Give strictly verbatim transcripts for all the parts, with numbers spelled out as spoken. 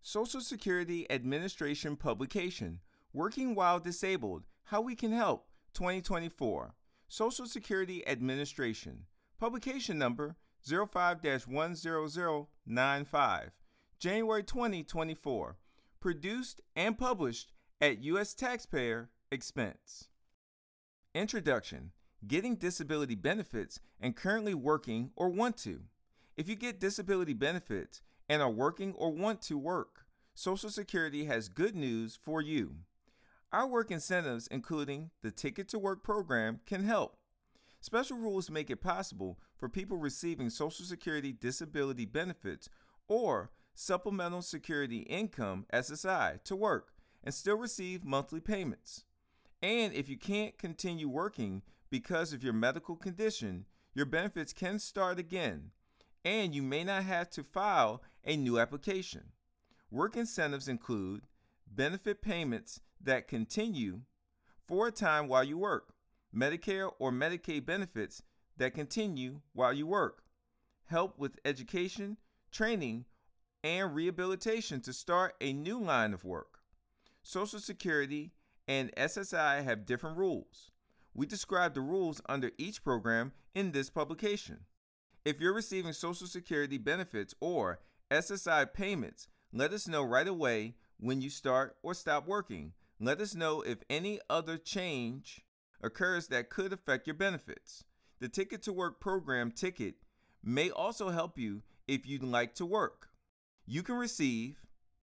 Social Security Administration publication, Working While Disabled, How We Can Help, twenty twenty-four. Social Security Administration, publication number zero five dash one zero zero nine five, January twenty twenty-four, produced and published at U S taxpayer expense. Introduction: Getting disability benefits and currently working or want to. If you get disability benefits and are working or want to work, Social Security has good news for you. Our work incentives, including the Ticket to Work program, can help. Special rules make it possible for people receiving Social Security disability benefits or Supplemental Security Income S S I to work and still receive monthly payments. And if you can't continue working because of your medical condition, your benefits can start again, and you may not have to file a new application. Work incentives include benefit payments that continue for a time while you work, Medicare or Medicaid benefits that continue while you work, help with education, training, and rehabilitation to start a new line of work. Social Security and S S I have different rules. We describe the rules under each program in this publication. If you're receiving Social Security benefits or S S I payments, let us know right away when you start or stop working. Let us know if any other change occurs that could affect your benefits. The Ticket to Work program ticket may also help you if you'd like to work. You can receive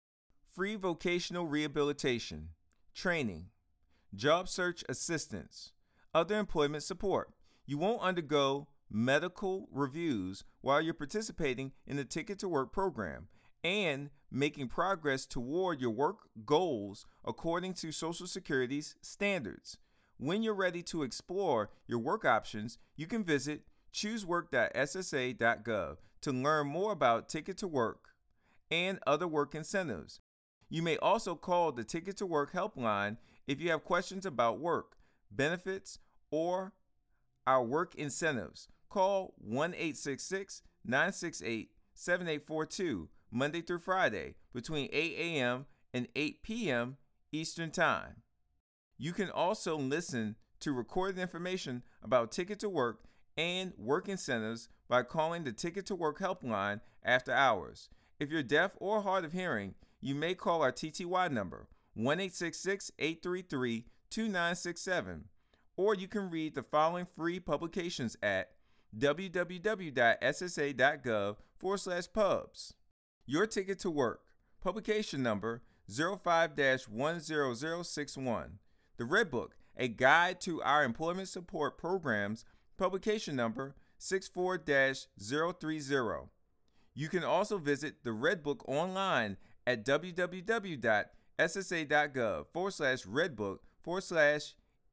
free vocational rehabilitation, training, job search assistance, other employment support. You won't undergo medical reviews while you're participating in the Ticket to Work program and making progress toward your work goals according to Social Security's standards. When you're ready to explore your work options, you can visit choose work dot S S A dot gov to learn more about Ticket to Work and other work incentives. You may also call the Ticket to Work helpline if you have questions about work, benefits, or our work incentives. Call one eight six six, nine six eight, seven eight four two Monday through Friday between eight a.m. and eight p.m. Eastern Time. You can also listen to recorded information about Ticket to Work and work incentives by calling the Ticket to Work helpline after hours. If you're deaf or hard of hearing, you may call our T T Y number, one eight six six, eight three three, two nine six seven, or you can read the following free publications at w w w dot s s a dot gov forward slash pubs. Your Ticket to Work, publication number zero five dash one zero zero six one. The Red Book, a guide to our employment support programs, publication number six four dash zero three zero. You can also visit the Red Book online at w w w dot s s a dot gov forward slash redbook forward slash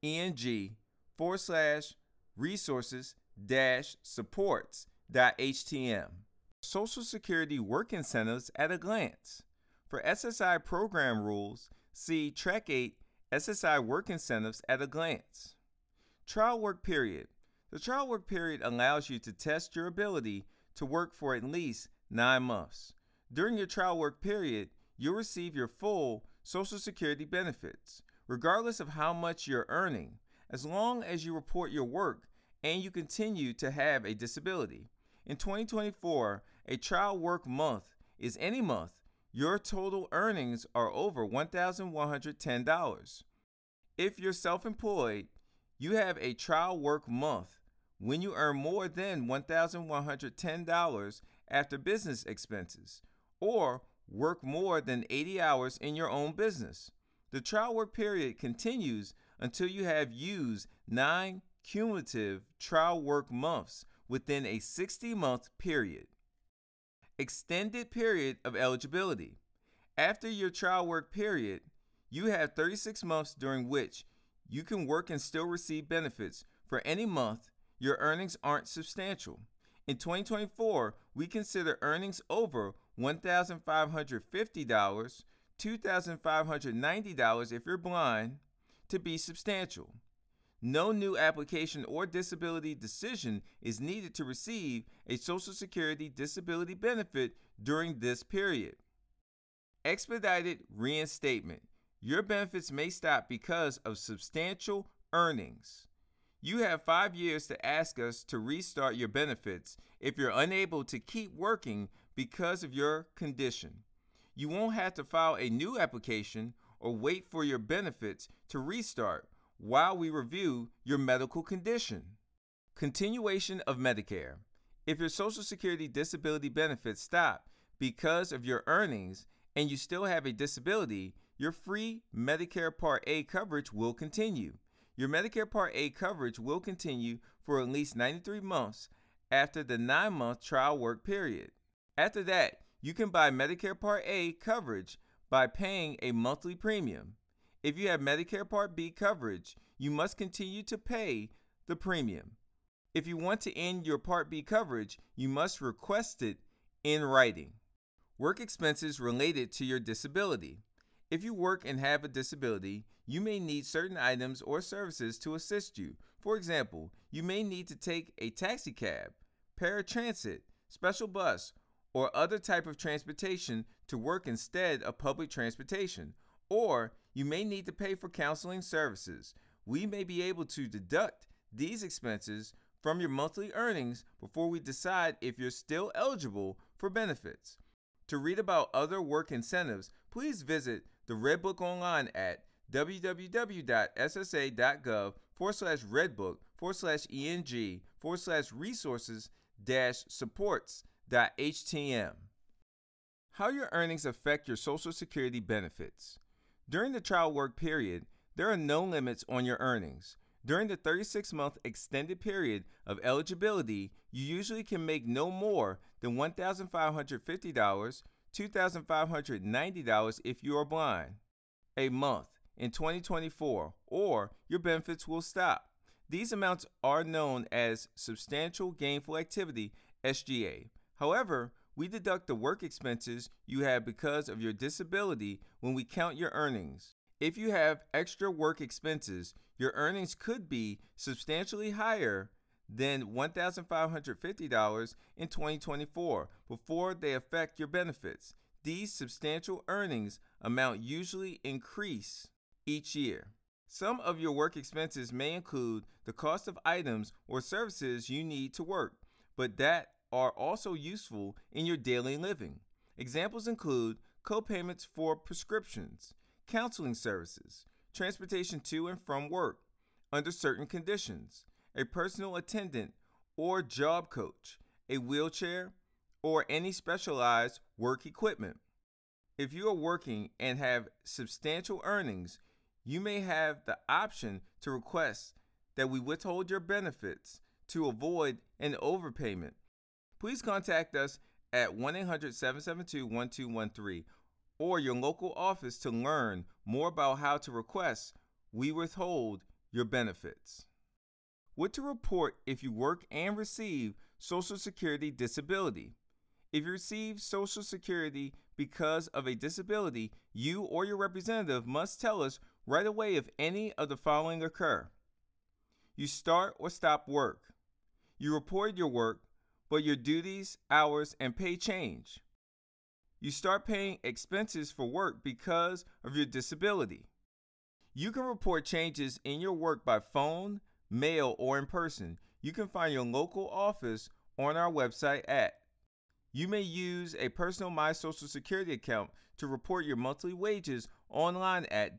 eng forward slash resources dash supports dot h t m. Social Security work incentives at a glance. For S S I program rules, see Track eight S S I work incentives at a glance. Trial work period. The trial work period allows you to test your ability to work for at least nine months. During your trial work period, you'll receive your full Social Security benefits, regardless of how much you're earning, as long as you report your work and you continue to have a disability. In twenty twenty-four, a trial work month is any month your total earnings are over one thousand one hundred ten dollars. If you're self-employed, you have a trial work month when you earn more than one thousand one hundred ten dollars after business expenses, or work more than eighty hours in your own business. The trial work period continues until you have used nine cumulative trial work months within a sixty-month period. Extended period of eligibility. After your trial work period, you have thirty-six months during which you can work and still receive benefits for any month your earnings aren't substantial. In twenty twenty-four, we consider earnings over one thousand five hundred fifty dollars, two thousand five hundred ninety dollars if you're blind, to be substantial. No new application or disability decision is needed to receive a Social Security disability benefit during this period. Expedited reinstatement. Your benefits may stop because of substantial earnings. You have five years to ask us to restart your benefits if you're unable to keep working because of your condition. You won't have to file a new application or wait for your benefits to restart while we review your medical condition. Continuation of Medicare. If your Social Security disability benefits stop because of your earnings and you still have a disability, your free Medicare Part A coverage will continue. Your Medicare Part A coverage will continue for at least ninety-three months after the nine-month trial work period. After that, you can buy Medicare Part A coverage by paying a monthly premium. If you have Medicare Part B coverage, you must continue to pay the premium. If you want to end your Part B coverage, you must request it in writing. Work expenses related to your disability. If you work and have a disability, you may need certain items or services to assist you. For example, you may need to take a taxi cab, paratransit, special bus, or other type of transportation to work instead of public transportation. Or you may need to pay for counseling services. We may be able to deduct these expenses from your monthly earnings before we decide if you're still eligible for benefits. To read about other work incentives, please visit the Red Book online at www.ssa.gov forward slash redbook forward slash eng forward slash resources dash supports dot htm. How your earnings affect your Social Security benefits. During the trial work period, there are no limits on your earnings. During the thirty-six month extended period of eligibility, you usually can make no more than one thousand five hundred fifty dollars, two thousand five hundred ninety dollars if you are blind, a month in twenty twenty-four, or your benefits will stop. These amounts are known as Substantial Gainful Activity, S G A. However, we deduct the work expenses you have because of your disability when we count your earnings. If you have extra work expenses, your earnings could be substantially higher than one thousand five hundred fifty dollars in twenty twenty-four before they affect your benefits. These substantial earnings amount usually increase each year. Some of your work expenses may include the cost of items or services you need to work, but that are also useful in your daily living. Examples include co-payments for prescriptions, counseling services, transportation to and from work under certain conditions, a personal attendant or job coach, a wheelchair, or any specialized work equipment. If you are working and have substantial earnings, you may have the option to request that we withhold your benefits to avoid an overpayment. Please contact us at one eight hundred seven seven two one two one three or your local office to learn more about how to request we withhold your benefits. What to report if you work and receive Social Security disability. If you receive Social Security because of a disability, you or your representative must tell us right away if any of the following occur. You start or stop work. You reported your work, but your duties, hours, and pay change. You start paying expenses for work because of your disability. You can report changes in your work by phone, mail, or in person. You can find your local office on our website at. You may use a personal My Social Security account to report your monthly wages online at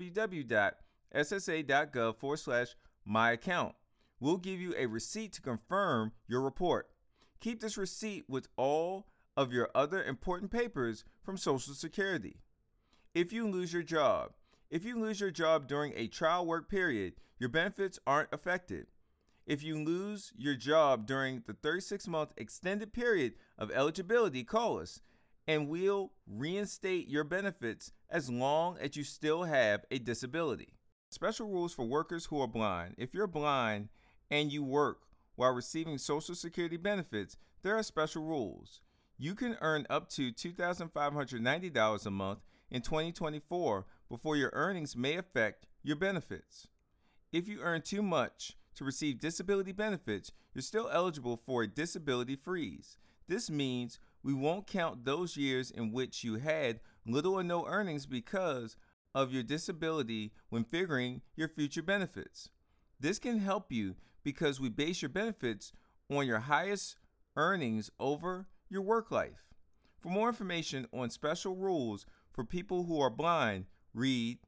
www.ssa.gov forward slash my account. We'll give you a receipt to confirm your report. Keep this receipt with all of your other important papers from Social Security. If you lose your job, if you lose your job during a trial work period, your benefits aren't affected. If you lose your job during the thirty-six month extended period of eligibility, call us and we'll reinstate your benefits as long as you still have a disability. Special rules for workers who are blind. If you're blind and you work while receiving Social Security benefits, there are special rules. You can earn up to two thousand five hundred ninety dollars a month in twenty twenty-four before your earnings may affect your benefits. If you earn too much to receive disability benefits, you're still eligible for a disability freeze. This means we won't count those years in which you had little or no earnings because of your disability when figuring your future benefits. This can help you because we base your benefits on your highest earnings over your work life. For more information on special rules for people who are blind, read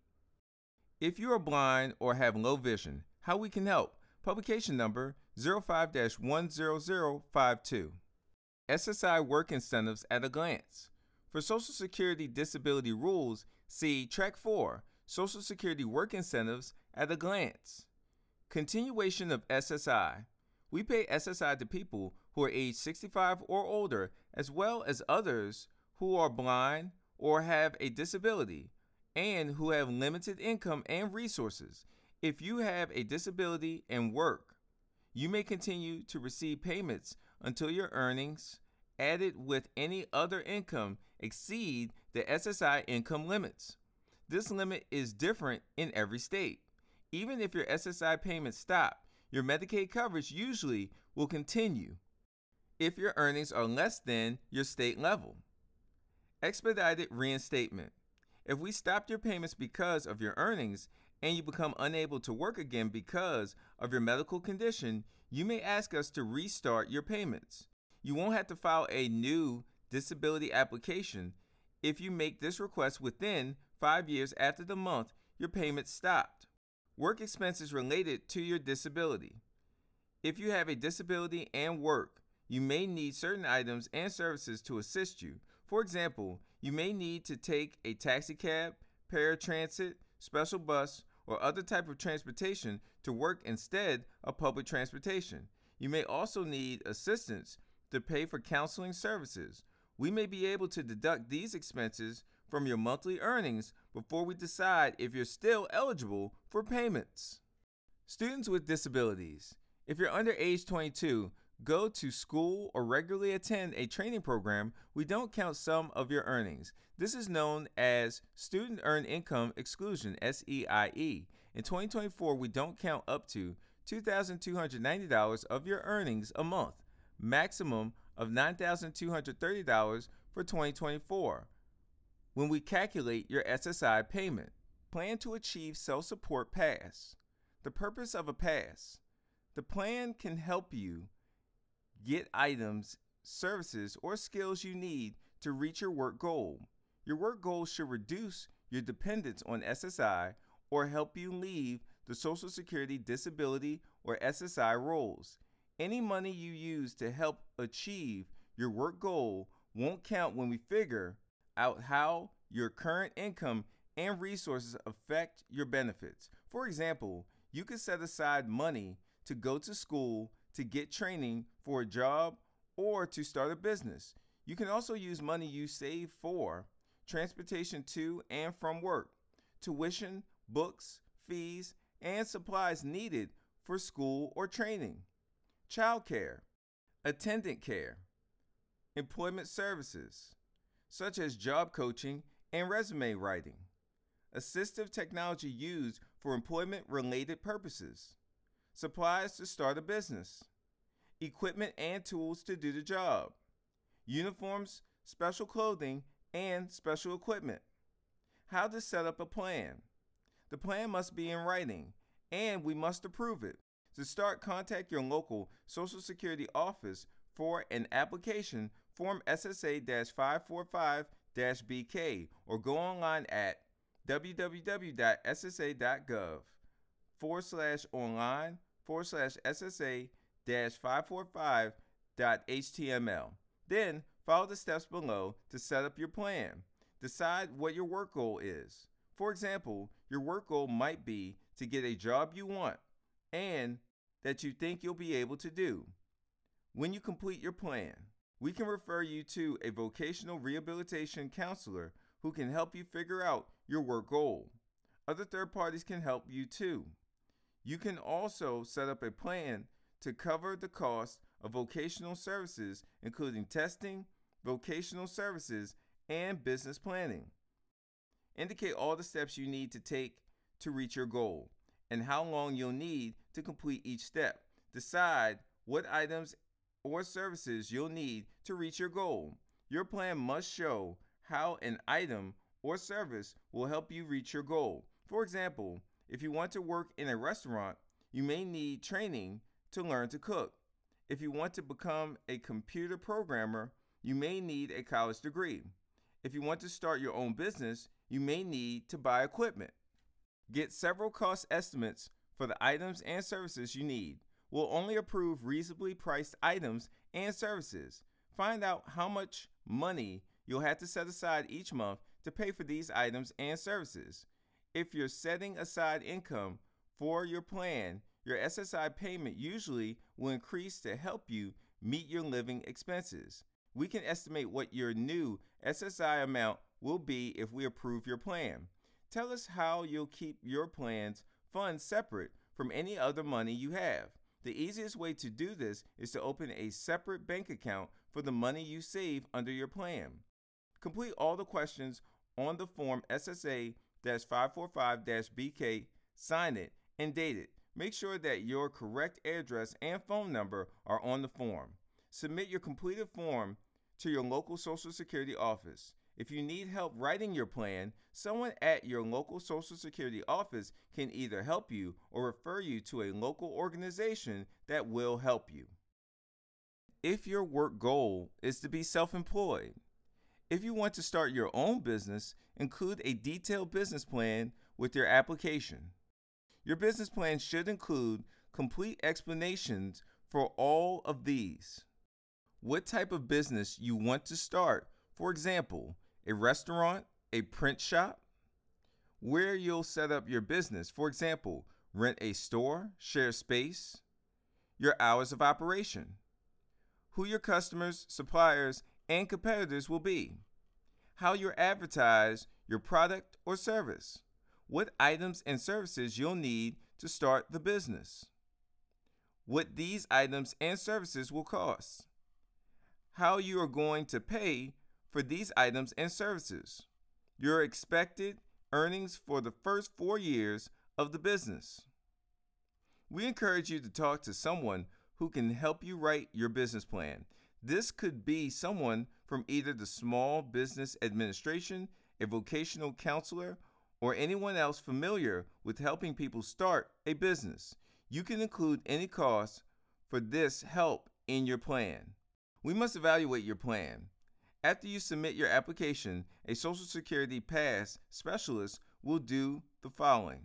If You Are Blind or Have Low Vision, How We Can Help, publication number zero five dash one zero zero five two. S S I Work Incentives at a Glance. For Social Security disability rules, see Track four, Social Security Work Incentives at a Glance. Continuation of S S I. We pay S S I to people who are age sixty-five or older, as well as others who are blind or have a disability, and who have limited income and resources. If you have a disability and work, you may continue to receive payments until your earnings, added with any other income, exceed the S S I income limits. This limit is different in every state. Even if your S S I payments stop, your Medicaid coverage usually will continue if your earnings are less than your state level. Expedited reinstatement. If we stopped your payments because of your earnings and you become unable to work again because of your medical condition, you may ask us to restart your payments. You won't have to file a new disability application if you make this request within five years after the month your payments stopped. Work expenses related to your disability. If you have a disability and work, you may need certain items and services to assist you. For example, you may need to take a taxi cab, paratransit, special bus, or other type of transportation to work instead of public transportation. You may also need assistance to pay for counseling services. We may be able to deduct these expenses from your monthly earnings before we decide if you're still eligible for payments. Students with disabilities. If you're under age twenty-two, go to school or regularly attend a training program, we don't count some of your earnings. This is known as Student Earned Income Exclusion, S E I E. In twenty twenty-four, we don't count up to two thousand two hundred ninety dollars of your earnings a month, maximum of nine thousand two hundred thirty dollars for twenty twenty-four. When we calculate your S S I payment, plan to achieve self-support pass. The purpose of a pass. The plan can help you get items, services, or skills you need to reach your work goal. Your work goal should reduce your dependence on S S I or help you leave the Social Security disability or S S I roles. Any money you use to help achieve your work goal won't count when we figure out how your current income and resources affect your benefits. For example, you could set aside money to go to school, to get training for a job, or to start a business. You can also use money you save for transportation to and from work, tuition, books, fees, and supplies needed for school or training, child care, attendant care, employment services, such as job coaching and resume writing, assistive technology used for employment-related purposes, supplies to start a business, equipment and tools to do the job, uniforms, special clothing, and special equipment. How to set up a plan. The plan must be in writing, and we must approve it. To start, contact your local Social Security office for an application, Form S S A five forty-five B K, or go online at www.ssa.gov forward slash online forward slash SSA dash 545.html. Then follow the steps below to set up your plan. Decide what your work goal is. For example, your work goal might be to get a job you want and that you think you'll be able to do. When you complete your plan, we can refer you to a vocational rehabilitation counselor who can help you figure out your work goal. Other third parties can help you too. You can also set up a plan to cover the cost of vocational services, including testing, vocational services, and business planning. Indicate all the steps you need to take to reach your goal and how long you'll need to complete each step. Decide what items or services you'll need to reach your goal. Your plan must show how an item or service will help you reach your goal. For example, if you want to work in a restaurant, you may need training to learn to cook. If you want to become a computer programmer, you may need a college degree. If you want to start your own business, you may need to buy equipment. Get several cost estimates for the items and services you need. We'll only approve reasonably priced items and services. Find out how much money you'll have to set aside each month to pay for these items and services. If you're setting aside income for your plan, your S S I payment usually will increase to help you meet your living expenses. We can estimate what your new S S I amount will be if we approve your plan. Tell us how you'll keep your plan's funds separate from any other money you have. The easiest way to do this is to open a separate bank account for the money you save under your plan. Complete all the questions on the form S S A five forty-five B K, sign it, and date it. Make sure that your correct address and phone number are on the form. Submit your completed form to your local Social Security office. If you need help writing your plan, someone at your local Social Security office can either help you or refer you to a local organization that will help you. If your work goal is to be self-employed, if you want to start your own business, include a detailed business plan with your application. Your business plan should include complete explanations for all of these. What type of business you want to start, for example, a restaurant, a print shop, where you'll set up your business, for example, rent a store, share space, your hours of operation, who your customers, suppliers, and competitors will be, how you advertise your product or service, what items and services you'll need to start the business, what these items and services will cost, how you are going to pay for these items and services, your expected earnings for the first four years of the business. We encourage you to talk to someone who can help you write your business plan. This could be someone from either the Small Business Administration, a vocational counselor, or anyone else familiar with helping people start a business. You can include any costs for this help in your plan. We must evaluate your plan. After you submit your application, a Social Security PASS specialist will do the following.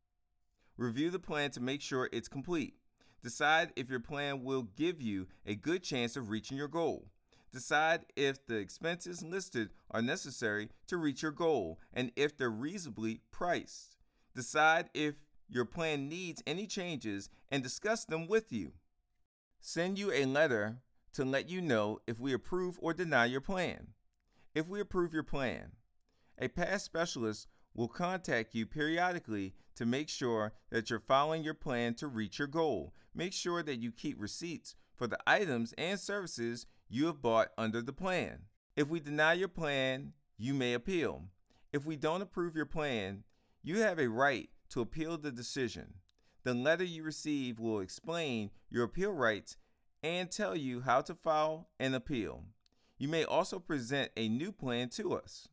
Review the plan to make sure it's complete. Decide if your plan will give you a good chance of reaching your goal. Decide if the expenses listed are necessary to reach your goal and if they're reasonably priced. Decide if your plan needs any changes and discuss them with you. Send you a letter to let you know if we approve or deny your plan. If we approve your plan, a PASS specialist will contact you periodically to make sure that you're following your plan to reach your goal. Make sure that you keep receipts for the items and services you have bought under the plan. If we deny your plan, you may appeal. If we don't approve your plan, you have a right to appeal the decision. The letter you receive will explain your appeal rights and tell you how to file an appeal. You may also present a new plan to us.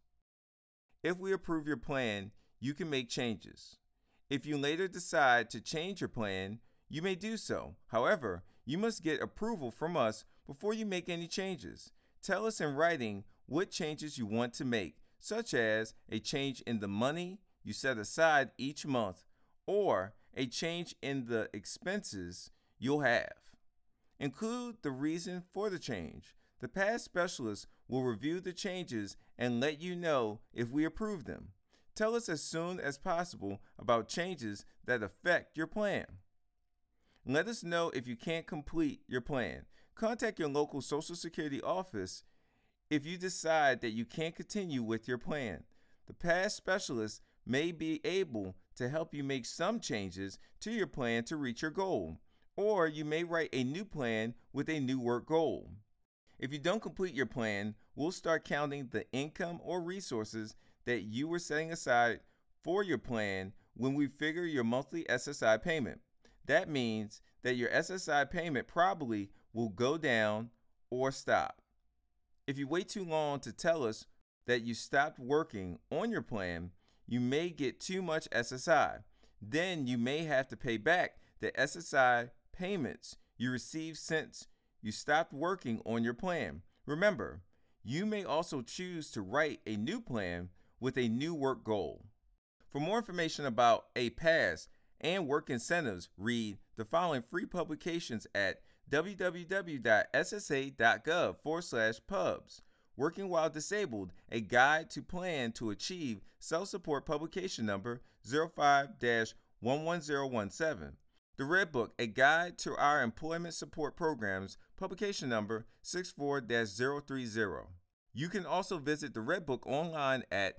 If we approve your plan, you can make changes. If you later decide to change your plan, you may do so. However, you must get approval from us before you make any changes. Tell us in writing what changes you want to make, such as a change in the money you set aside each month or a change in the expenses you'll have. Include the reason for the change. The PASS specialist will review the changes and let you know if we approve them. Tell us as soon as possible about changes that affect your plan. Let us know if you can't complete your plan. Contact your local Social Security office if you decide that you can't continue with your plan. The PASS specialist may be able to help you make some changes to your plan to reach your goal, or you may write a new plan with a new work goal. If you don't complete your plan, we'll start counting the income or resources that you were setting aside for your plan when we figure your monthly S S I payment. That means that your S S I payment probably will go down or stop. If you wait too long to tell us that you stopped working on your plan, you may get too much S S I. Then you may have to pay back the S S I payments you received since you stopped working on your plan. Remember, you may also choose to write a new plan with a new work goal. For more information about A P A S and work incentives, read the following free publications at www.ssa.gov forward slash pubs. Working While Disabled, a guide to plan to achieve self-support, publication number zero five dash one one zero one seven. The Red Book, a guide to our employment support programs, publication number six four dash zero three zero. You can also visit the Red Book online at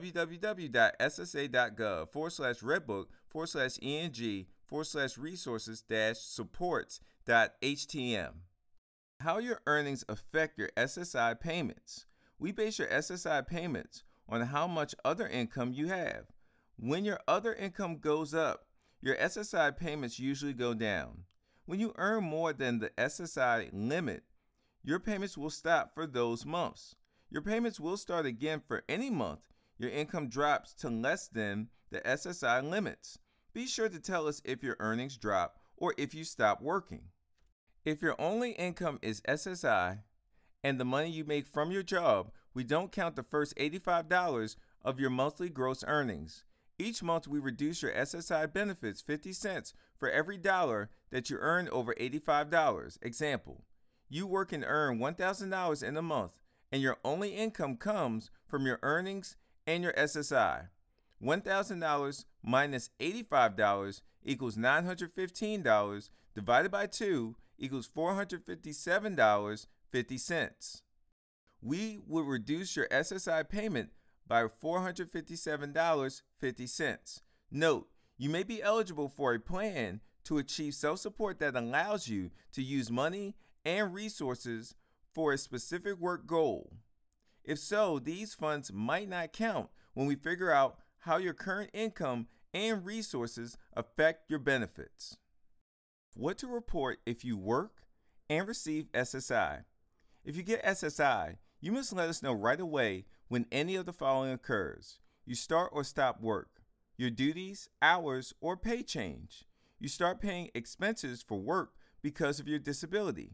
www.ssa.gov forward slash redbook forward slash eng forward slash resources dash supports dot htm. How your earnings affect your S S I payments. We base your S S I payments on how much other income you have. When your other income goes up, your S S I payments usually go down. When you earn more than the S S I limit, your payments will stop for those months. Your payments will start again for any month your income drops to less than the S S I limits. Be sure to tell us if your earnings drop or if you stop working. If your only income is S S I and the money you make from your job, we don't count the first eighty-five dollars of your monthly gross earnings. Each month, we reduce your S S I benefits fifty cents for every dollar that you earn over eighty-five dollars. Example, you work and earn one thousand dollars in a month, and your only income comes from your earnings and your S S I. one thousand dollars minus eighty-five dollars equals nine hundred fifteen dollars divided by two equals four hundred fifty-seven dollars and fifty cents. We will reduce your S S I payment by four hundred fifty-seven dollars and fifty cents. Note, you may be eligible for a plan to achieve self-support that allows you to use money and resources for a specific work goal. If so, these funds might not count when we figure out how your current income and resources affect your benefits. What to report if you work and receive S S I. If you get S S I, you must let us know right away when any of the following occurs. You start or stop work, your duties, hours, or pay change. You start paying expenses for work because of your disability.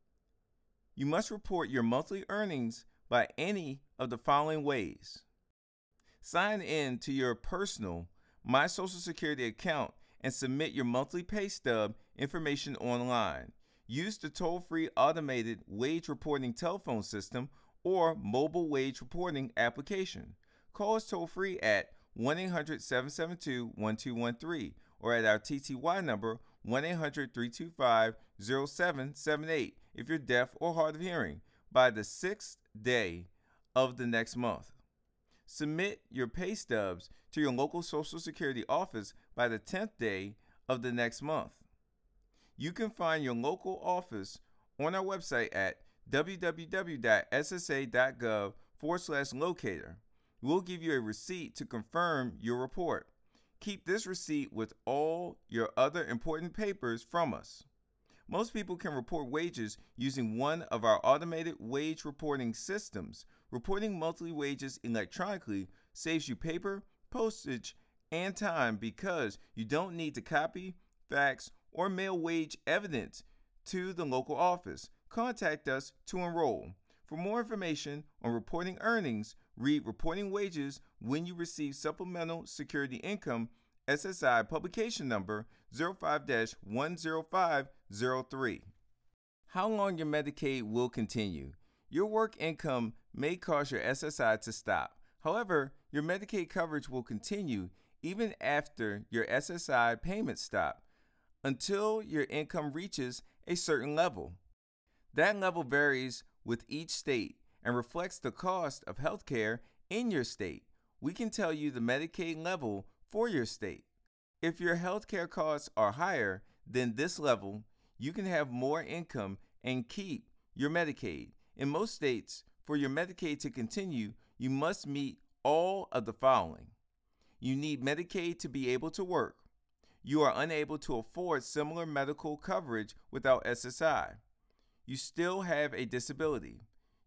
You must report your monthly earnings by any of the following ways. Sign in to your personal My Social Security account and submit your monthly pay stub information online. Use the toll-free automated wage reporting telephone system or mobile wage reporting application. Call us toll-free at one eight hundred seven seven two one two one three or at our T T Y number one eight hundred three two five zero seven seven eight if you're deaf or hard of hearing by the sixth day of the next month. Submit your pay stubs to your local Social Security office by the tenth day of the next month. You can find your local office on our website at www.ssa.gov forward slash locator. We'll give you a receipt to confirm your report. Keep this receipt with all your other important papers from us. Most people can report wages using one of our automated wage reporting systems. Reporting monthly wages electronically saves you paper, postage, and time because you don't need to copy, fax, or mail wage evidence to the local office. Contact us to enroll. For more information on reporting earnings, read Reporting Wages When You Receive Supplemental Security Income, S S I publication number zero five dash one zero five zero three. How long your Medicaid will continue. Your work income may cause your S S I to stop. However, your Medicaid coverage will continue even after your S S I payments stop until your income reaches a certain level. That level varies with each state and reflects the cost of health care in your state. We can tell you the Medicaid level for your state. If your health care costs are higher than this level, you can have more income and keep your Medicaid. In most states, for your Medicaid to continue, you must meet all of the following. You need Medicaid to be able to work. You are unable to afford similar medical coverage without S S I. You still have a disability.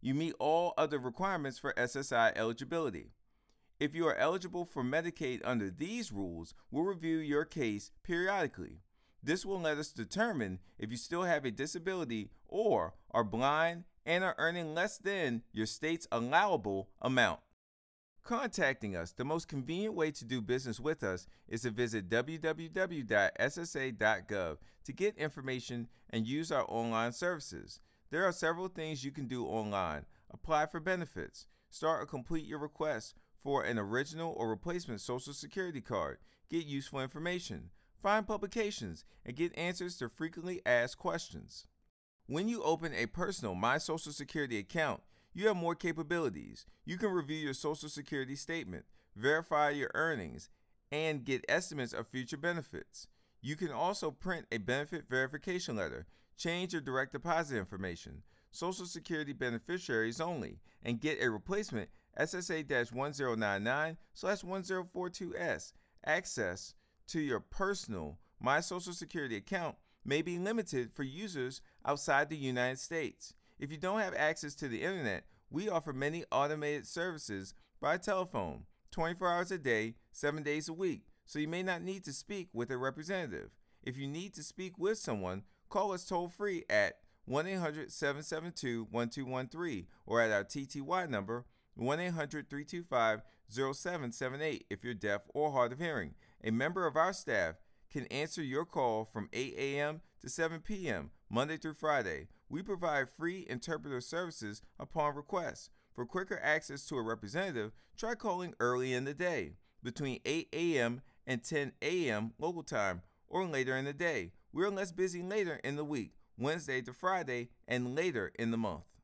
You meet all other requirements for S S I eligibility. If you are eligible for Medicaid under these rules, we'll review your case periodically. This will let us determine if you still have a disability or are blind and are earning less than your state's allowable amount. Contacting us, the most convenient way to do business with us is to visit w w w dot s s a dot gov to get information and use our online services. There are several things you can do online. Apply for benefits, start or complete your request for an original or replacement Social Security card, get useful information, find publications, and get answers to frequently asked questions. When you open a personal My Social Security account, you have more capabilities. You can review your Social Security statement, verify your earnings, and get estimates of future benefits. You can also print a benefit verification letter, change your direct deposit information, Social Security beneficiaries only, and get a replacement S S A one zero nine nine slash one zero four two S. Access to your personal My Social Security account may be limited for users outside the United States. If you don't have access to the internet, we offer many automated services by telephone, twenty-four hours a day, seven days a week, so you may not need to speak with a representative. If you need to speak with someone, call us toll-free at one eight hundred seven seven two one two one three or at our T T Y number one eight hundred three two five zero seven seven eight if you're deaf or hard of hearing. A member of our staff can answer your call from eight a.m. to seven p.m. Monday through Friday. We provide free interpreter services upon request. For quicker access to a representative, try calling early in the day, between eight a.m. and ten a.m. local time, or later in the day. We're less busy later in the week, Wednesday to Friday, and later in the month.